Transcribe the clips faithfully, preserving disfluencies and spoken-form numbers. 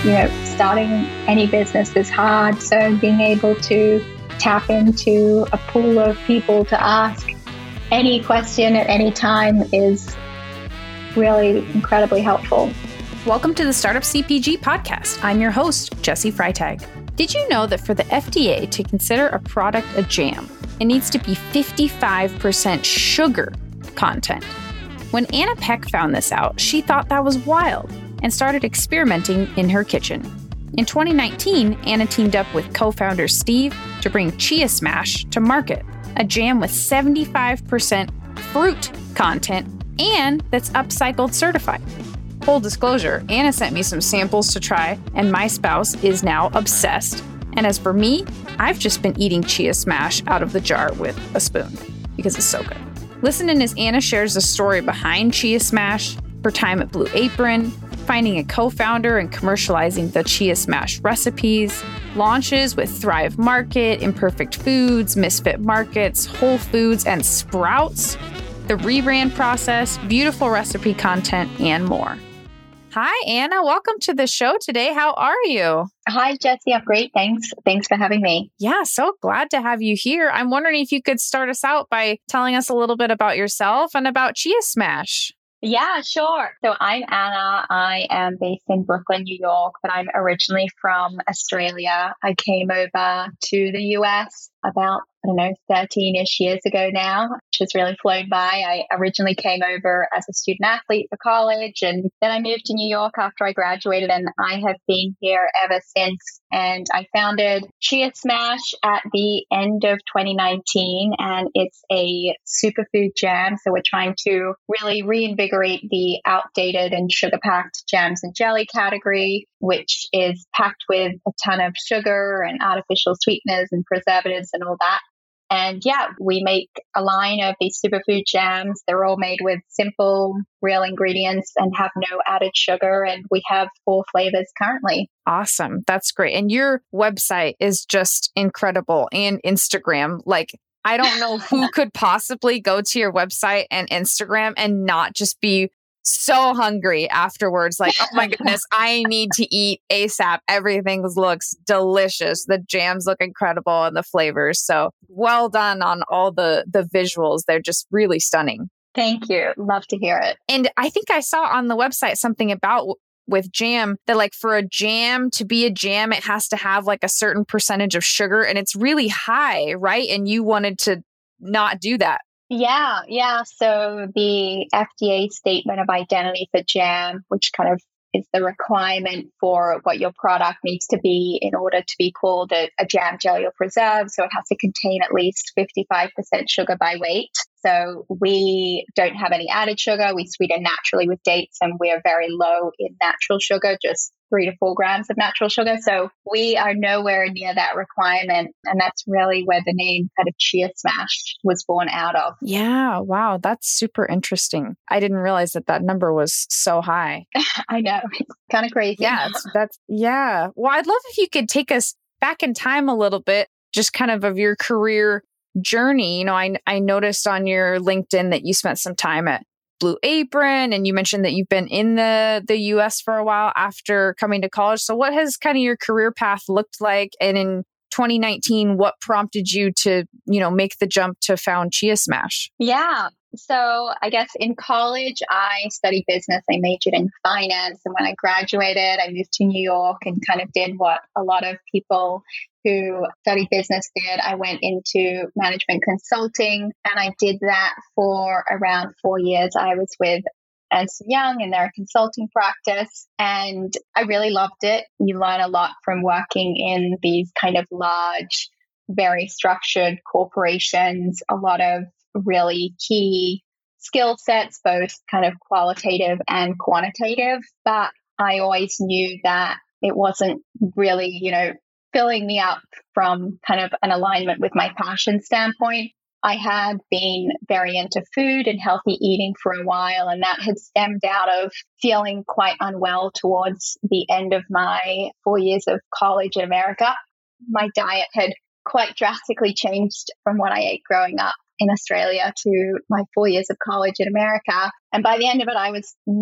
you know, starting any business is hard. So being able to tap into a pool of people to ask any question at any time is really incredibly helpful. Welcome to the Startup C P G podcast. I'm your host, Jessie Freitag. Did you know that for the F D A to consider a product a jam, it needs to be fifty-five percent sugar content? When Anna Peck found this out, she thought that was wild and started experimenting in her kitchen. In twenty nineteen, Anna teamed up with co-founder Steve to bring Chia Smash to market, a jam with seventy-five percent fruit content and that's upcycled certified. Full disclosure, Anna sent me some samples to try, and my spouse is now obsessed. And as for me, I've just been eating Chia Smash out of the jar with a spoon because it's so good. Listen in as Anna shares the story behind Chia Smash, her time at Blue Apron, finding a co-founder and commercializing the Chia Smash recipes, launches with Thrive Market, Imperfect Foods, Misfit Markets, Whole Foods, and Sprouts, the rebrand process, beautiful recipe content, and more. Hi, Anna. Welcome to the show today. How are you? Hi, Jessie. I'm great. Thanks. Thanks for having me. Yeah, so glad to have you here. I'm wondering if you could start us out by telling us a little bit about yourself and about Chia Smash. Yeah, sure. So I'm Anna. I am based in Brooklyn, New York, but I'm originally from Australia. I came over to the U S about, I don't know, thirteen-ish years ago now, which has really flown by. I originally came over as a student athlete for college, and then I moved to New York after I graduated, and I have been here ever since. And I founded Chia Smash at the end of twenty nineteen, and it's a superfood jam. So we're trying to really reinvigorate the outdated and sugar-packed jams and jelly category, which is packed with a ton of sugar and artificial sweeteners and preservatives and all that. And yeah, we make a line of these superfood jams. They're all made with simple, real ingredients and have no added sugar. And we have four flavors currently. Awesome. That's great. And your website is just incredible. And Instagram, like, I don't know who could possibly go to your website and Instagram and not just be so hungry afterwards. Like, oh my goodness, I need to eat ASAP. Everything looks delicious. The jams look incredible and the flavors. So well done on all the, the visuals. They're just really stunning. Thank you. Love to hear it. And I think I saw on the website something about w- with jam that like for a jam to be a jam, it has to have like a certain percentage of sugar and it's really high, right? And you wanted to not do that. Yeah, yeah. So the F D A statement of identity for jam, which kind of is the requirement for what your product needs to be in order to be called a, a jam, jelly, or preserve. So it has to contain at least fifty-five percent sugar by weight. So we don't have any added sugar. We sweeten naturally with dates, and we're very low in natural sugar, just three to four grams of natural sugar. So we are nowhere near that requirement. And that's really where the name kind of Chia Smash was born out of. Yeah. Wow. That's super interesting. I didn't realize that that number was so high. I know. It's kind of crazy. Yeah. It's, that's, yeah. Well, I'd love if you could take us back in time a little bit, just kind of of your career journey. You know, I, I noticed on your LinkedIn that you spent some time at Blue Apron, and you mentioned that you've been in the, the U S for a while after coming to college. So what has kind of your career path looked like? And in twenty nineteen, what prompted you to, you know, make the jump to found Chia Smash? Yeah. So I guess in college, I studied business. I majored in finance. And when I graduated, I moved to New York and kind of did what a lot of people who studied business did. I went into management consulting, and I did that for around four years. I was with Ernst and Young in their consulting practice, and I really loved it. You learn a lot from working in these kind of large, very structured corporations, a lot of really key skill sets, both kind of qualitative and quantitative. But I always knew that it wasn't really, you know, filling me up from kind of an alignment with my passion standpoint. I had been very into food and healthy eating for a while, and that had stemmed out of feeling quite unwell towards the end of my four years of college in America. My diet had quite drastically changed from what I ate growing up in Australia to my four years of college in America. And by the end of it, I was not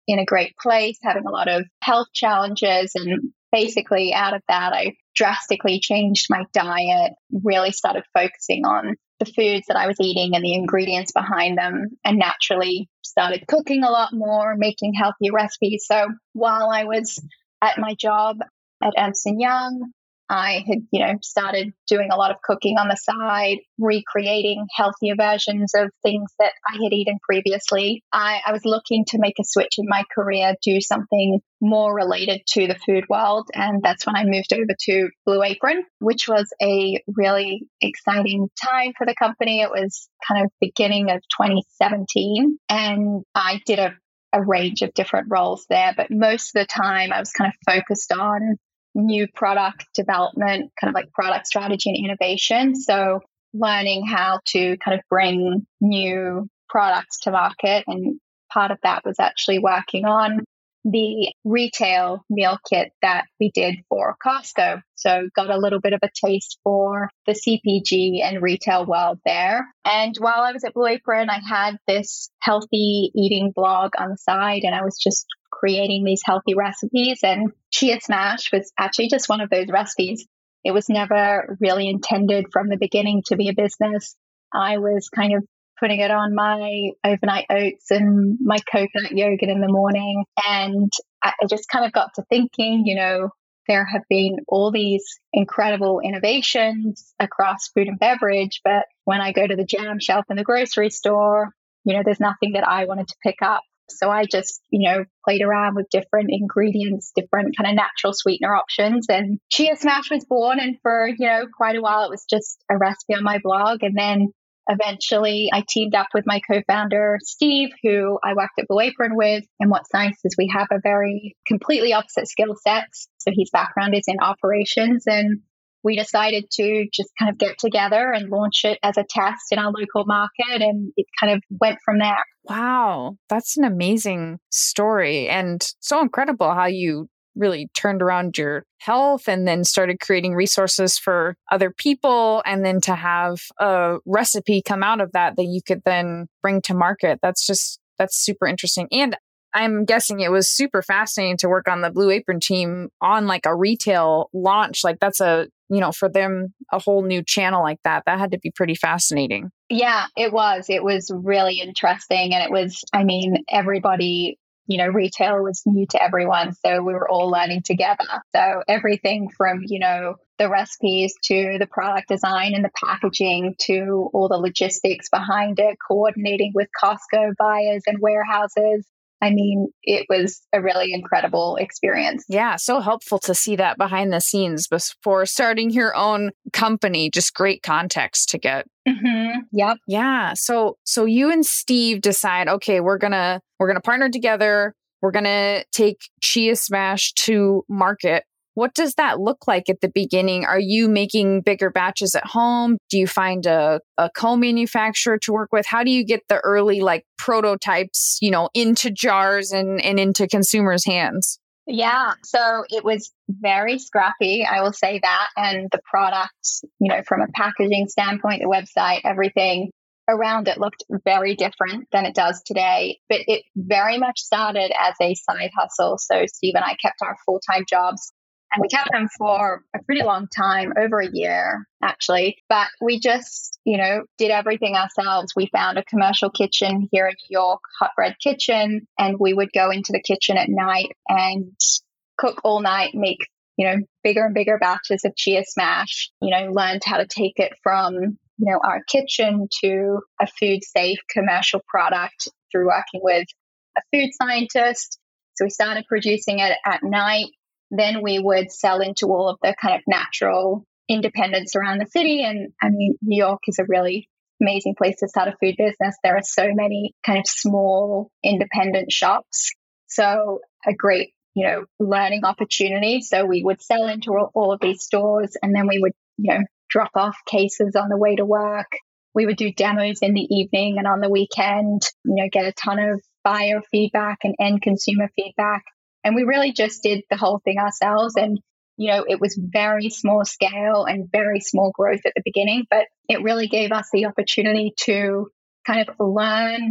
in a great place, having a lot of health challenges. And basically out of that, I drastically changed my diet, really started focusing on the foods that I was eating and the ingredients behind them, and naturally started cooking a lot more, making healthier recipes. So while I was at my job at Ernst and Young, I had, you know, started doing a lot of cooking on the side, recreating healthier versions of things that I had eaten previously. I, I was looking to make a switch in my career, do something more related to the food world. And that's when I moved over to Blue Apron, which was a really exciting time for the company. It was kind of beginning of twenty seventeen. And I did a, a range of different roles there. But most of the time I was kind of focused on new product development, kind of like product strategy and innovation. So learning how to kind of bring new products to market. And part of that was actually working on the retail meal kit that we did for Costco. So got a little bit of a taste for the C P G and retail world there. And while I was at Blue Apron, I had this healthy eating blog on the side, and I was just creating these healthy recipes. And Chia Smash was actually just one of those recipes. It was never really intended from the beginning to be a business. I was kind of putting it on my overnight oats and my coconut yogurt in the morning. And I just kind of got to thinking, you know, there have been all these incredible innovations across food and beverage, but when I go to the jam shelf in the grocery store, you know, there's nothing that I wanted to pick up. So I just, you know, played around with different ingredients, different kind of natural sweetener options. And Chia Smash was born. And for, you know, quite a while, it was just a recipe on my blog. And then eventually I teamed up with my co-founder, Steve, who I worked at Blue Apron with. And what's nice is we have a very completely opposite skill sets. So his background is in operations, and we decided to just kind of get together and launch it as a test in our local market. And it kind of went from there. Wow, that's an amazing story, and so incredible how you really turned around your health and then started creating resources for other people, and then to have a recipe come out of that that you could then bring to market. That's just, that's super interesting. And I'm guessing it was super fascinating to work on the Blue Apron team on like a retail launch. Like that's a, you know, for them, a whole new channel like that. That had to be pretty fascinating. Yeah, it was. It was really interesting. And it was, I mean, everybody, you know, retail was new to everyone. So we were all learning together. So everything from, you know, the recipes to the product design and the packaging to all the logistics behind it, coordinating with Costco buyers and warehouses. I mean, it was a really incredible experience. Yeah, so helpful to see that behind the scenes before starting your own company. Just great context to get. Mm-hmm. Yep. Yeah. So, so you and Steve decide, okay, we're gonna we're gonna partner together. We're gonna take Chia Smash to market. What does that look like at the beginning? Are you making bigger batches at home? Do you find a, a co-manufacturer to work with? How do you get the early like prototypes, you know, into jars and, and into consumers' hands? Yeah. So it was very scrappy, I will say that. And the product, you know, from a packaging standpoint, the website, everything around it looked very different than it does today. But it very much started as a side hustle. So Steve and I kept our full-time jobs. And we kept them for a pretty long time, over a year, actually. But we just, you know, did everything ourselves. We found a commercial kitchen here in New York, Hot Bread Kitchen, and we would go into the kitchen at night and cook all night, make, you know, bigger and bigger batches of Chia Smash, you know, learned how to take it from, you know, our kitchen to a food safe commercial product through working with a food scientist. So we started producing it at night. Then we would sell into all of the kind of natural independents around the city. And I mean, New York is a really amazing place to start a food business. There are so many kind of small independent shops. So a great, you know, learning opportunity. So we would sell into all of these stores, and then we would, you know, drop off cases on the way to work. We would do demos in the evening and on the weekend, you know, get a ton of buyer feedback and end consumer feedback. And we really just did the whole thing ourselves. And, you know, it was very small scale and very small growth at the beginning, but it really gave us the opportunity to kind of learn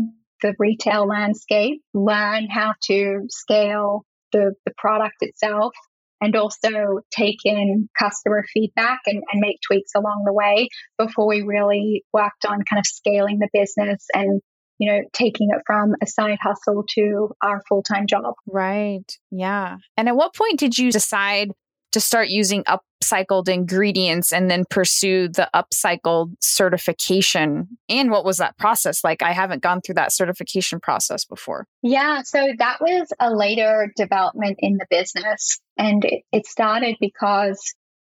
the retail landscape, learn how to scale the, the product itself, and also take in customer feedback and, and make tweaks along the way before we really worked on kind of scaling the business and, you know, taking it from a side hustle to our full-time job. Right. Yeah. And at what point did you decide to start using upcycled ingredients and then pursue the upcycled certification? And what was that process like? I haven't gone through that certification process before. Yeah, so that was a later development in the business. And it, it started because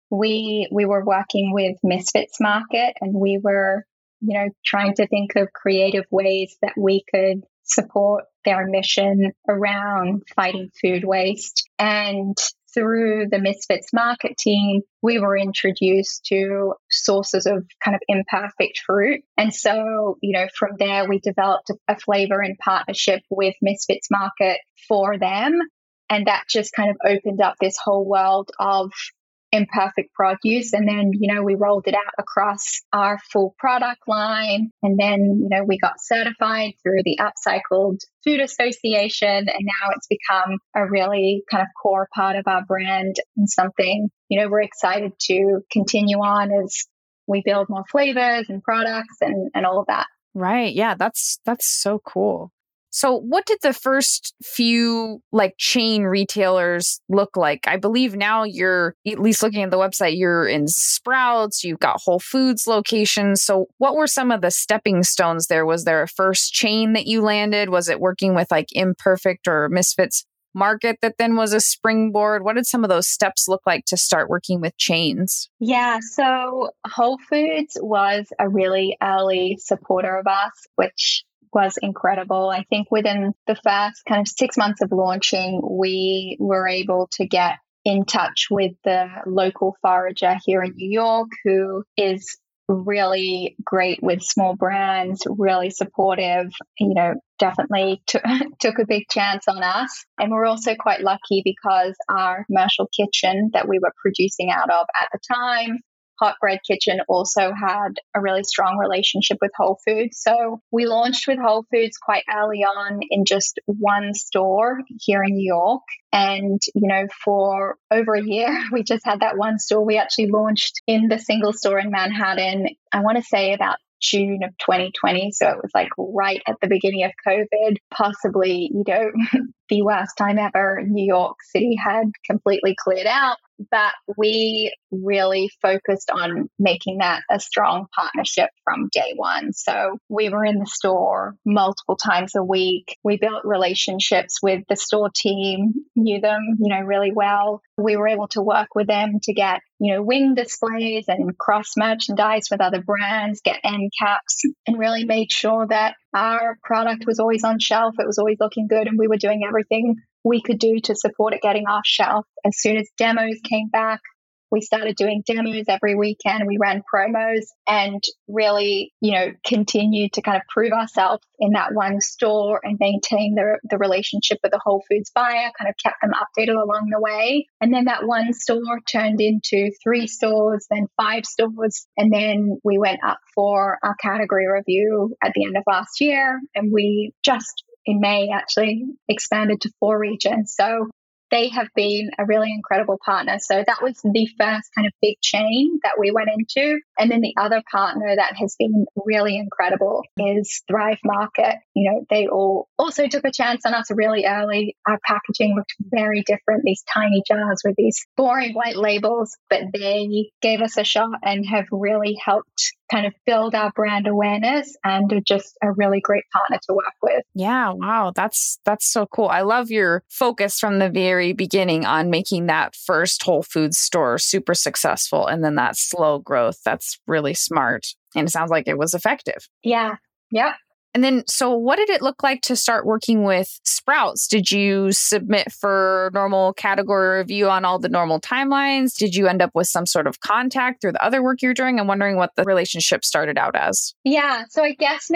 we we were working with Misfits Market, and we were, you know, trying to think of creative ways that we could support their mission around fighting food waste. And through the Misfits Market team, we were introduced to sources of kind of imperfect fruit. And so, you know, from there, we developed a flavor in partnership with Misfits Market for them. And that just kind of opened up this whole world of imperfect produce. And then, you know, we rolled it out across our full product line. And then, you know, we got certified through the Upcycled Food Association. And now it's become a really kind of core part of our brand and something, you know, we're excited to continue on as we build more flavors and products and, and all of that. Right. Yeah, that's that's so cool. So what did the first few like chain retailers look like? I believe now you're, at least looking at the website, you're in Sprouts, you've got Whole Foods locations. So what were some of the stepping stones there? Was there a first chain that you landed? Was it working with like Imperfect or Misfits Market that then was a springboard? What did some of those steps look like to start working with chains? Yeah, so Whole Foods was a really early supporter of us, which was incredible. I think within the first kind of six months of launching, we were able to get in touch with the local forager here in New York, who is really great with small brands, really supportive, you know, definitely t- took a big chance on us. And we're also quite lucky because our commercial kitchen that we were producing out of at the time, Hot Bread Kitchen, also had a really strong relationship with Whole Foods. So we launched with Whole Foods quite early on in just one store here in New York. And, you know, for over a year, we just had that one store. We actually launched in the single store in Manhattan, I want to say about June of twenty twenty. So it was like right at the beginning of COVID, possibly, you know, the worst time ever. New York City had completely cleared out. But we really focused on making that a strong partnership from day one. So we were in the store multiple times a week. We built relationships with the store team, knew them, you know, really well. We were able to work with them to get, you know, wing displays and cross merchandise with other brands, get end caps, and really made sure that our product was always on shelf. It was always looking good, and we were doing everything we could do to support it getting off shelf. As soon as demos came back, we started doing demos every weekend. We ran promos and really, you know, continued to kind of prove ourselves in that one store and maintain the, the relationship with the Whole Foods buyer, kind of kept them updated along the way. And then that one store turned into three stores, then five stores. And then we went up for our category review at the end of last year. And we just in May actually expanded to four regions. So they have been a really incredible partner. So that was the first kind of big chain that we went into. And then the other partner that has been really incredible is Thrive Market. You know, they all also took a chance on us really early. Our packaging looked very different, these tiny jars with these boring white labels, but they gave us a shot and have really helped kind of build our brand awareness and are just a really great partner to work with. Yeah, wow, that's that's so cool. I love your focus from the very beginning on making that first Whole Foods store super successful and then that slow growth. That's really smart. And it sounds like it was effective. Yeah. Yep. And then, so what did it look like to start working with Sprouts? Did you submit for normal category review on all the normal timelines? Did you end up with some sort of contact through the other work you're doing? I'm wondering what the relationship started out as. Yeah. So I guess maybe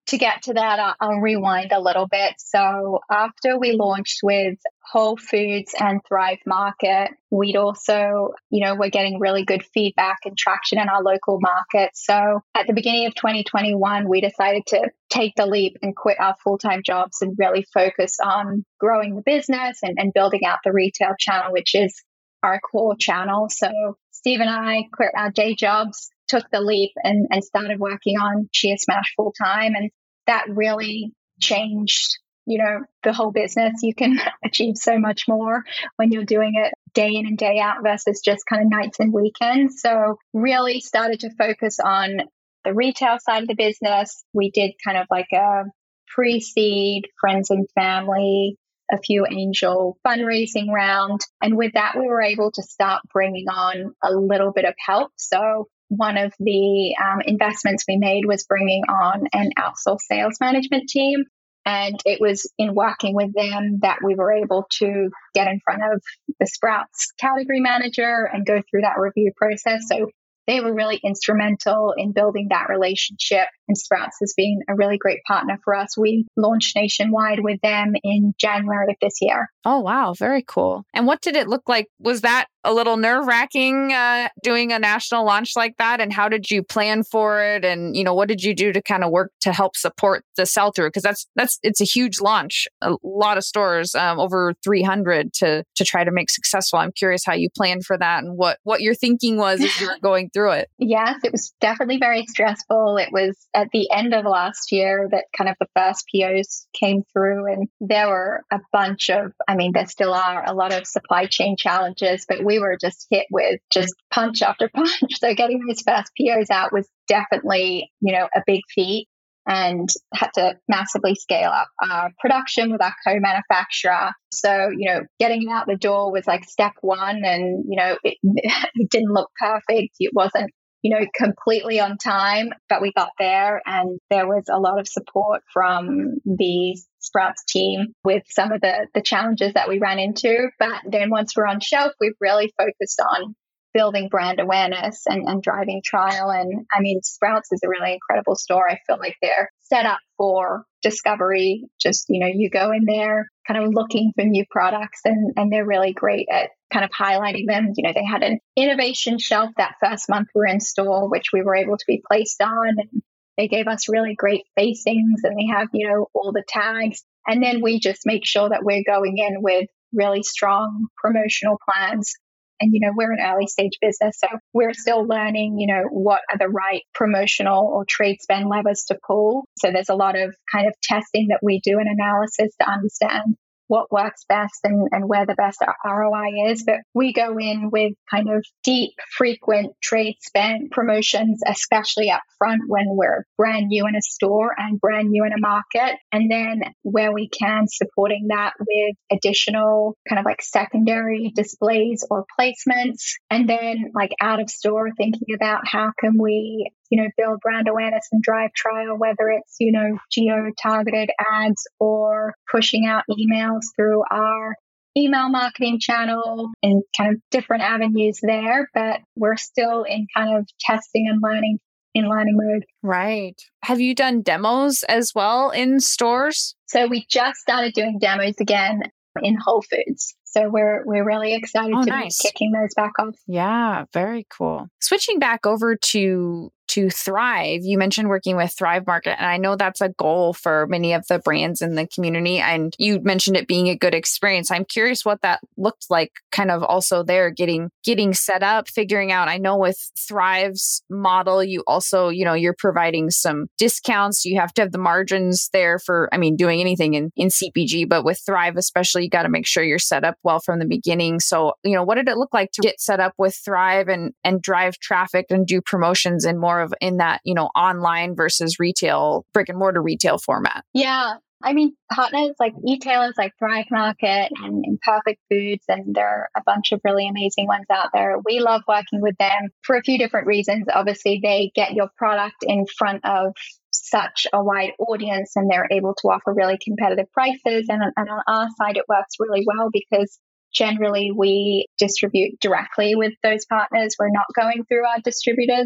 to get to that, I'll, I'll rewind a little bit. So after we launched with Whole Foods and Thrive Market, we'd also, you know, we're getting really good feedback and traction in our local market. So at the beginning of twenty twenty-one, we decided to take the leap and quit our full-time jobs and really focus on growing the business and, and building out the retail channel, which is our core channel. So Steve and I quit our day jobs, took the leap and, and started working on Chia Smash full time. And that really changed, you know, the whole business. You can achieve so much more when you're doing it day in and day out versus just kind of nights and weekends. So really started to focus on the retail side of the business. We did kind of like a pre-seed, friends and family, a few angel fundraising round. And with that, we were able to start bringing on a little bit of help. So one of the um, investments we made was bringing on an outsourced sales management team. And it was in working with them that we were able to get in front of the Sprouts category manager and go through that review process. So they were really instrumental in building that relationship. And Sprouts has been a really great partner for us. We launched nationwide with them in January of this year. Oh, wow. Very cool. And what did it look like? Was that a little nerve wracking uh, doing a national launch like that? And how did you plan for it? And, you know, what did you do to kind of work to help support the sell through? Because that's, that's, it's a huge launch, a lot of stores, um, over three hundred to, to try to make successful. I'm curious how you planned for that and what, what your thinking was as you were going through it. Yes, it was definitely very stressful. It was at the end of last year that kind of the first P Os came through, and there were a bunch of, I mean, there still are a lot of supply chain challenges, but we were just hit with just punch after punch. So getting those first P Os out was definitely, you know, a big feat, and had to massively scale up our production with our co-manufacturer. So, you know, getting it out the door was like step one, and, you know, it, it didn't look perfect. It wasn't, you know, completely on time, but we got there, and there was a lot of support from the Sprouts team with some of the, the challenges that we ran into. But then once we're on shelf, we've really focused on building brand awareness and, and driving trial. And I mean, Sprouts is a really incredible store. I feel like they're set up for discovery. Just, you know, you go in there kind of looking for new products, and, and they're really great at kind of highlighting them. You know, they had an innovation shelf that first month we were in store, which we were able to be placed on. And they gave us really great facings, and they have, you know, all the tags. And then we just make sure that we're going in with really strong promotional plans. And, you know, we're an early stage business, so we're still learning, you know, what are the right promotional or trade spend levers to pull. So there's a lot of kind of testing that we do and analysis to understand what works best and, and where the best R O I is. But we go in with kind of deep, frequent trade spend promotions, especially up front when we're brand new in a store and brand new in a market. And then where we can, supporting that with additional kind of like secondary displays or placements. And then like out of store, thinking about how can we, you know, build brand awareness and drive trial, whether it's, you know, geo-targeted ads or pushing out emails through our email marketing channel and kind of different avenues there. But we're still in kind of testing and learning in learning mode. Right. Have you done demos as well in stores? So we just started doing demos again in Whole Foods. So we're we're really excited oh, to nice. be kicking those back off. Yeah, very cool. Switching back over to to Thrive, you mentioned working with Thrive Market, and I know that's a goal for many of the brands in the community. And you mentioned it being a good experience. I'm curious what that looked like, kind of also there, getting getting set up, figuring out. I know with Thrive's model, you also, you know, you're providing some discounts. You have to have the margins there for, I mean, doing anything in, in C P G, but with Thrive especially, you got to make sure you're set up well from the beginning. So, you know, what did it look like to get set up with Thrive and and drive traffic and do promotions in more of in that, you know, online versus retail, brick and mortar retail format? Yeah. I mean, partners like retailers like Thrive Market and Imperfect Foods, and there are a bunch of really amazing ones out there. We love working with them for a few different reasons. Obviously, they get your product in front of such a wide audience, and they're able to offer really competitive prices. And, and on our side, it works really well because generally we distribute directly with those partners. We're not going through our distributors.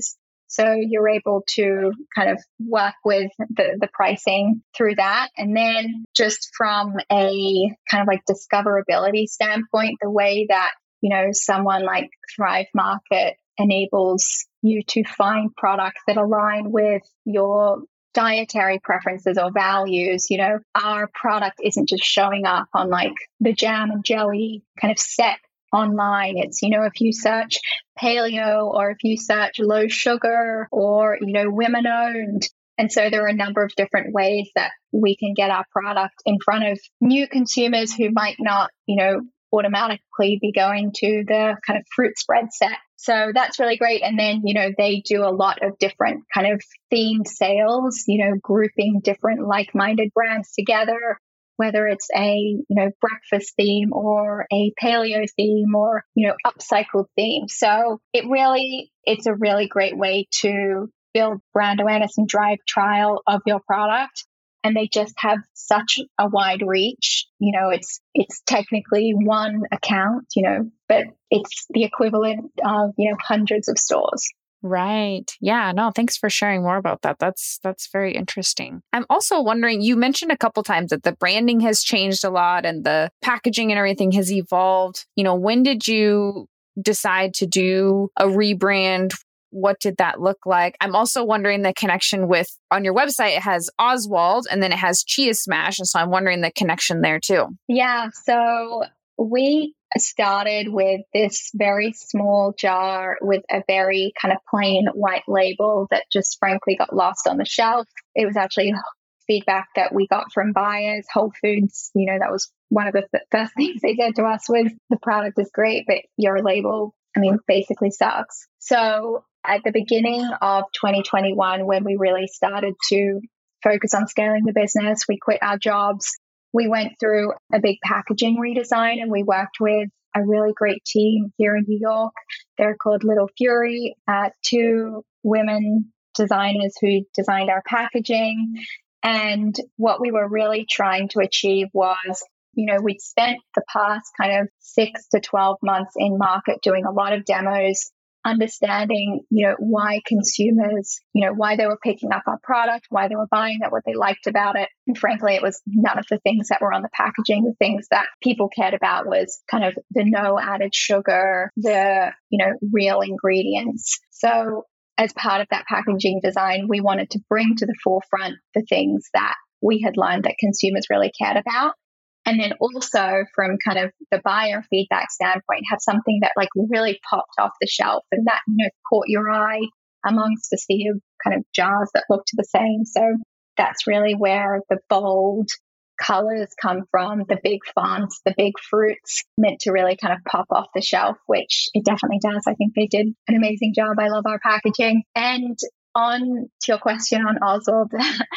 So you're able to kind of work with the, the pricing through that. And then just from a kind of like discoverability standpoint, the way that, you know, someone like Thrive Market enables you to find products that align with your dietary preferences or values. You know, our product isn't just showing up on like the jam and jelly kind of set online. It's, you know, if you search paleo or if you search low sugar or, you know, women owned. And so there are a number of different ways that we can get our product in front of new consumers who might not, you know, automatically be going to the kind of fruit spread set. So that's really great. And then, you know, they do a lot of different kind of themed sales, you know, grouping different like-minded brands together, whether it's a, you know, breakfast theme or a paleo theme or, you know, upcycled theme. So it really, it's a really great way to build brand awareness and drive trial of your product. And they just have such a wide reach. You know, it's it's technically one account, you know, but it's the equivalent of, you know, hundreds of stores. Right. Yeah. No, thanks for sharing more about that. That's that's very interesting. I'm also wondering, you mentioned a couple times that the branding has changed a lot and the packaging and everything has evolved. You know, when did you decide to do a rebrand? What did that look like? I'm also wondering the connection with, on your website, it has Oswald and then it has Chia Smash. And so I'm wondering the connection there too. Yeah. So we started with this very small jar with a very kind of plain white label that just frankly got lost on the shelf. It was actually feedback that we got from buyers. Whole Foods, you know, that was one of the th- first things they said to us was, the product is great, but your label, I mean, basically sucks. So at the beginning of twenty twenty-one, when we really started to focus on scaling the business, we quit our jobs. We went through a big packaging redesign and we worked with a really great team here in New York. They're called Little Fury, uh, two women designers who designed our packaging. And what we were really trying to achieve was, you know, we'd spent the past kind of six to twelve months in market doing a lot of demos, understanding, you know, why consumers, you know, why they were picking up our product, why they were buying it, what they liked about it. And frankly, it was none of the things that were on the packaging. The things that people cared about was kind of the no added sugar, the, you know, real ingredients. So as part of that packaging design, we wanted to bring to the forefront the things that we had learned that consumers really cared about. And then also from kind of the buyer feedback standpoint, have something that like really popped off the shelf and that, you know, caught your eye amongst a sea of kind of jars that looked the same. So that's really where the bold colors come from, the big fonts, the big fruits, meant to really kind of pop off the shelf, which it definitely does. I think they did an amazing job. I love our packaging. And on to your question on Oswald,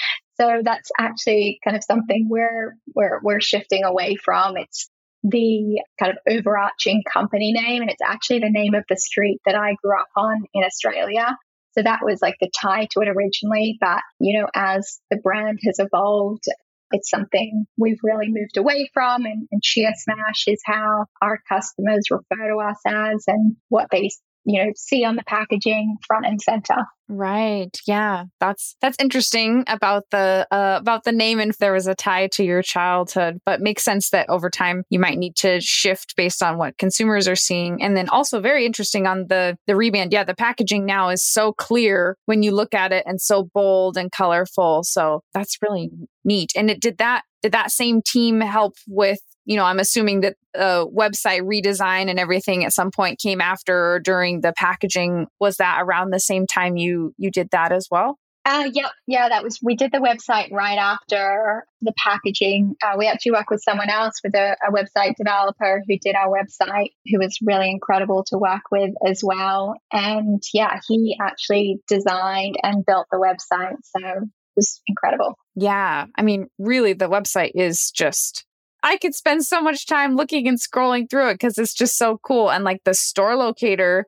so that's actually kind of something we're, we're, we're shifting away from. It's the kind of overarching company name, and it's actually the name of the street that I grew up on in Australia. So that was like the tie to it originally. But, you know, as the brand has evolved, it's something we've really moved away from. And, and Chia Smash is how our customers refer to us as and what they, you know, see on the packaging front and center. Right. Yeah. That's, that's interesting about the, uh, about the name and if there was a tie to your childhood, but makes sense that over time you might need to shift based on what consumers are seeing. And then also very interesting on the, the rebrand. Yeah. The packaging now is so clear when you look at it and so bold and colorful. So that's really neat. And it did that, did that same team help with, you know, I'm assuming that uh, website redesign and everything at some point came after or during the packaging. Was that around the same time you you did that as well? Uh, yeah, yeah, that was, we did the website right after the packaging. Uh, we actually worked with someone else, with a, a website developer who did our website, who was really incredible to work with as well. And yeah, he actually designed and built the website. So it was incredible. Yeah. I mean, really, the website is just, I could spend so much time looking and scrolling through it because it's just so cool. And like the store locator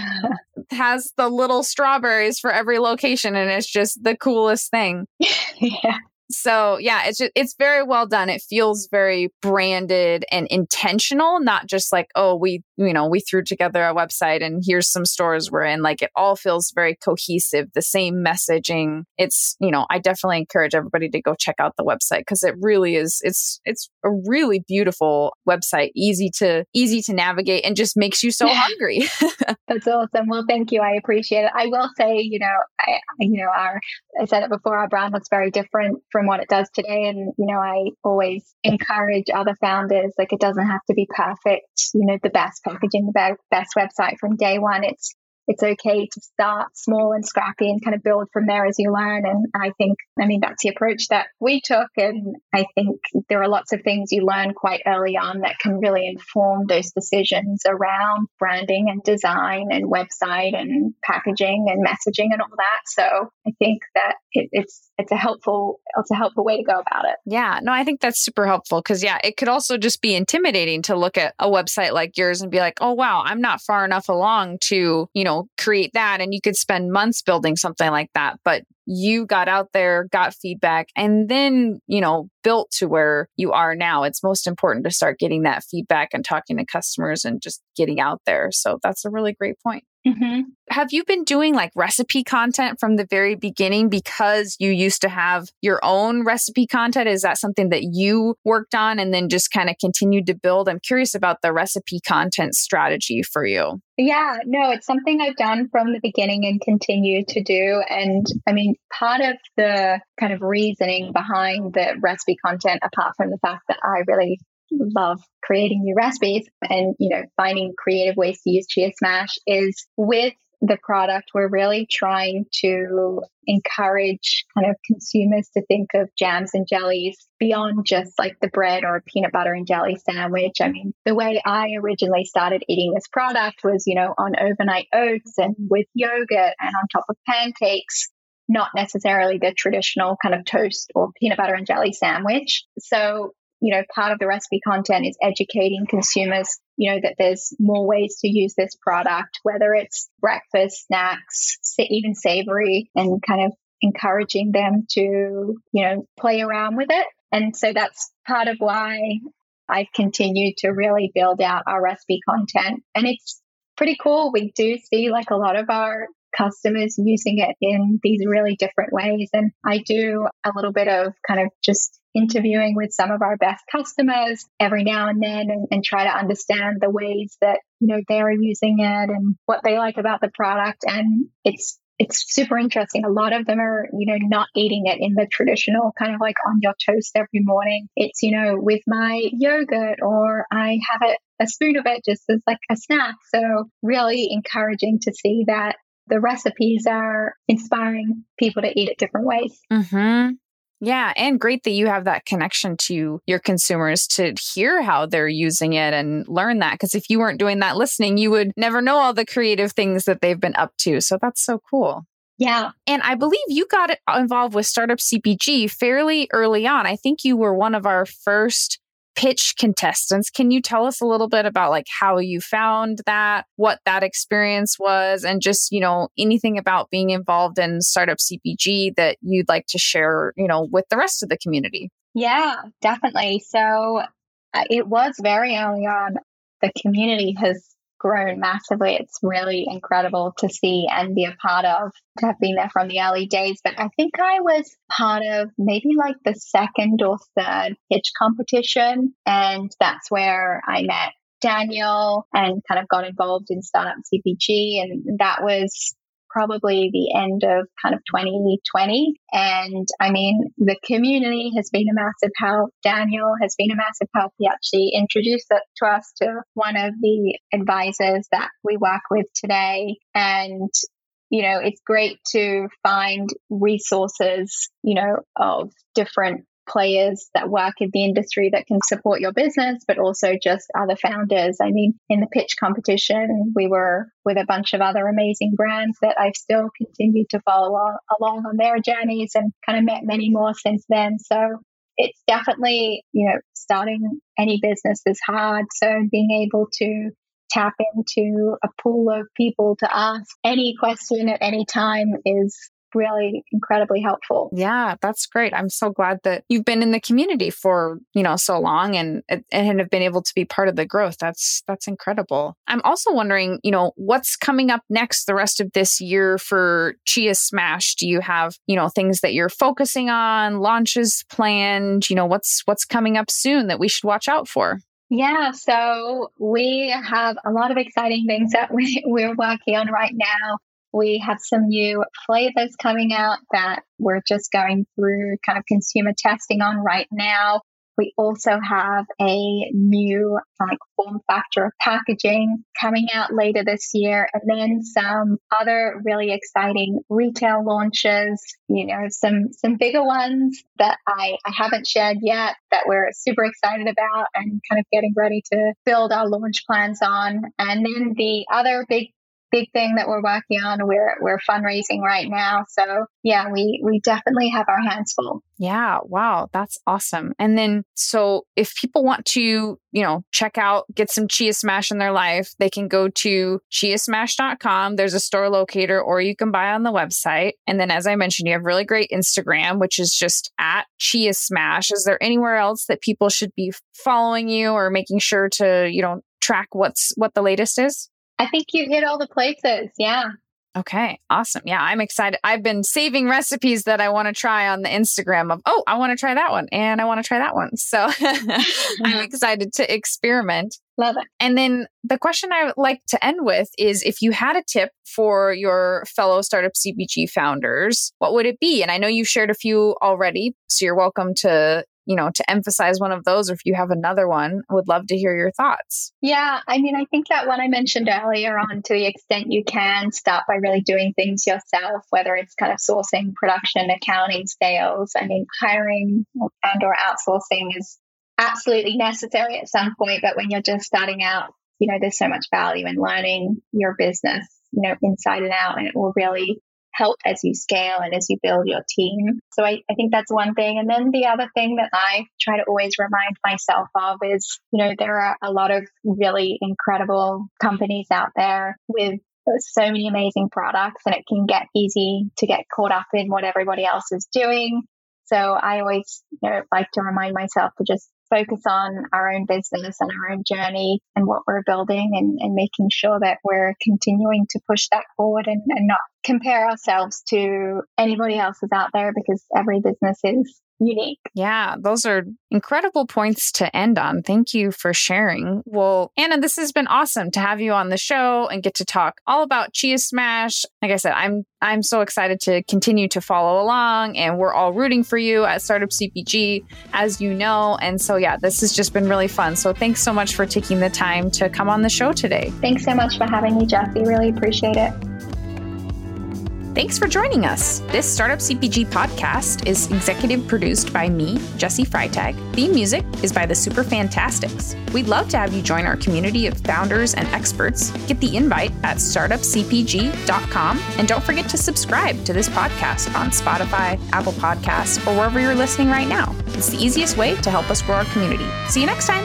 has the little strawberries for every location and it's just the coolest thing. Yeah. So yeah, it's just, it's very well done. It feels very branded and intentional, not just like, oh, we, you know, we threw together a website and here's some stores we're in. Like it all feels very cohesive, the same messaging. It's, you know, I definitely encourage everybody to go check out the website because it really is, it's, it's a really beautiful website, easy to, easy to navigate and just makes you so hungry. That's awesome. Well, thank you. I appreciate it. I will say, you know, I, you know, our, I said it before, our brand looks very different from what it does today. And, you know, I always encourage other founders, like it doesn't have to be perfect, you know, the best packaging, the be- best website from day one. It's, it's okay to start small and scrappy and kind of build from there as you learn. And I think, I mean, that's the approach that we took. And I think there are lots of things you learn quite early on that can really inform those decisions around branding and design and website and packaging and messaging and all that. So I think that it, it's, it's a helpful, it's a helpful way to go about it. Yeah, no, I think that's super helpful because yeah, it could also just be intimidating to look at a website like yours and be like, oh, wow, I'm not far enough along to, you know, create that. And you could spend months building something like that. But you got out there, got feedback, and then, you know, built to where you are now. It's most important to start getting that feedback and talking to customers and just getting out there. So that's a really great point. Mm-hmm. Have you been doing like recipe content from the very beginning because you used to have your own recipe content? Is that something that you worked on and then just kind of continued to build? I'm curious about the recipe content strategy for you. Yeah, no, it's something I've done from the beginning and continue to do. And I mean, part of the kind of reasoning behind the recipe content, apart from the fact that I really love creating new recipes and, you know, finding creative ways to use Chia Smash, is with the product, we're really trying to encourage kind of consumers to think of jams and jellies beyond just like the bread or a peanut butter and jelly sandwich. I mean, the way I originally started eating this product was, you know, on overnight oats and with yogurt and on top of pancakes, not necessarily the traditional kind of toast or peanut butter and jelly sandwich. So, you know, part of the recipe content is educating consumers, you know, that there's more ways to use this product, whether it's breakfast, snacks, even savory, and kind of encouraging them to, you know, play around with it. And so that's part of why I've continued to really build out our recipe content. And it's pretty cool. We do see like a lot of our customers using it in these really different ways. And I do a little bit of kind of just interviewing with some of our best customers every now and then and, and try to understand the ways that, you know, they're using it and what they like about the product. And it's it's super interesting. A lot of them are, you know, not eating it in the traditional kind of like on your toast every morning. It's, you know, with my yogurt, or I have it, a spoon of it just as like a snack. So really encouraging to see that the recipes are inspiring people to eat it different ways. Mm-hmm. Yeah. And great that you have that connection to your consumers to hear how they're using it and learn that. Because if you weren't doing that listening, you would never know all the creative things that they've been up to. So that's so cool. Yeah. And I believe you got involved with Startup C P G fairly early on. I think you were one of our first pitch contestants. Can you tell us a little bit about like how you found that, what that experience was, and just, you know, anything about being involved in Startup C P G that you'd like to share, you know, with the rest of the community? Yeah, definitely. So uh, it was very early on. The community has grown massively. It's really incredible to see and be a part of, to have been there from the early days. But I think I was part of maybe like the second or third pitch competition. And that's where I met Daniel and kind of got involved in Startup C P G. And that was probably the end of kind of twenty twenty. And I mean, the community has been a massive help. Daniel has been a massive help. He actually introduced it to us to one of the advisors that we work with today. And, you know, it's great to find resources, you know, of different players that work in the industry that can support your business, but also just other founders. I mean, in the pitch competition, we were with a bunch of other amazing brands that I've still continued to follow on, along on their journeys, and kind of met many more since then. So it's definitely, you know, starting any business is hard. So being able to tap into a pool of people to ask any question at any time is really incredibly helpful. Yeah, that's great. I'm so glad that you've been in the community for, you know, so long and, and have been able to be part of the growth. That's, that's incredible. I'm also wondering, you know, what's coming up next the rest of this year for Chia Smash? Do you have, you know, things that you're focusing on, launches planned? You know, what's, what's coming up soon that we should watch out for? Yeah, so we have a lot of exciting things that we, we're working on right now. We have some new flavors coming out that we're just going through kind of consumer testing on right now. We also have a new like form factor of packaging coming out later this year, and then some other really exciting retail launches, you know, some some bigger ones that I, I haven't shared yet that we're super excited about and kind of getting ready to build our launch plans on. And then the other big big thing that we're working on, we're we're fundraising right now. So yeah, we we definitely have our hands full. Yeah, wow, that's awesome. And then so if people want to, you know, check out, get some Chia Smash in their life, they can go to chia smash dot com. There's a store locator, or you can buy on the website. And then as I mentioned, you have really great Instagram, which is just at Chia Smash. Is there anywhere else that people should be following you or making sure to, you know, track what's what the latest is? I think you hit all the places. Yeah. Okay. Awesome. Yeah. I'm excited. I've been saving recipes that I want to try on the Instagram of, oh, I want to try that one and I want to try that one. So I'm excited to experiment. Love it. And then the question I would like to end with is, if you had a tip for your fellow startup C P G founders, what would it be? And I know you've shared a few already, so you're welcome to you know, to emphasize one of those, or if you have another one, I would love to hear your thoughts. Yeah, I mean, I think that one I mentioned earlier on, to the extent you can, start by really doing things yourself, whether it's kind of sourcing, production, accounting, sales. I mean, hiring and or outsourcing is absolutely necessary at some point, but when you're just starting out, you know, there's so much value in learning your business, you know, inside and out, and it will really help as you scale and as you build your team. So I, I think that's one thing. And then the other thing that I try to always remind myself of is, you know, there are a lot of really incredible companies out there with so many amazing products, and it can get easy to get caught up in what everybody else is doing. So I always, you know, like to remind myself to just focus on our own business and our own journey and what we're building, and, and making sure that we're continuing to push that forward and, and not compare ourselves to anybody else that's out there, because every business is unique. Yeah, those are incredible points to end on. Thank you for sharing. Well, Anna, this has been awesome to have you on the show and get to talk all about Chia Smash. Like I said, I'm I'm so excited to continue to follow along, and we're all rooting for you at Startup C P G, as you know. And so, yeah, this has just been really fun. So thanks so much for taking the time to come on the show today. Thanks so much for having me, Jessie. Really appreciate it. Thanks for joining us. This Startup C P G podcast is executive produced by me, Jessie Freitag. Theme music is by the Super Fantastics. We'd love to have you join our community of founders and experts. Get the invite at startup c p g dot com. And don't forget to subscribe to this podcast on Spotify, Apple Podcasts, or wherever you're listening right now. It's the easiest way to help us grow our community. See you next time.